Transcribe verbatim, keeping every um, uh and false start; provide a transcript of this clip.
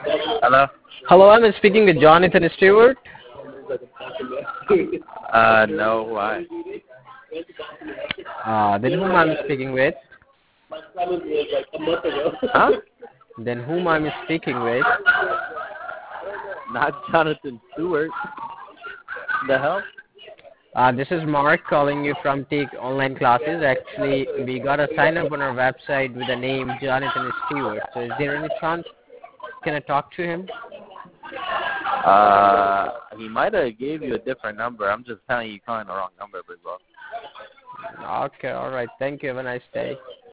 Hello? Hello, I'm speaking with Jonathan Stewart. Uh, no, why? Uh, then whom I'm speaking with? Huh? Then whom I'm speaking with? Not Jonathan Stewart. The hell? Uh, this is Mark calling you from Take Online Classes. Actually, we got a sign up on our website with the name Jonathan Stewart. So is there any chance can I talk to him? Uh, he might have gave you a different number. I'm just telling you, you're calling the wrong number, bro. Okay, all right. Thank you. Have a nice day.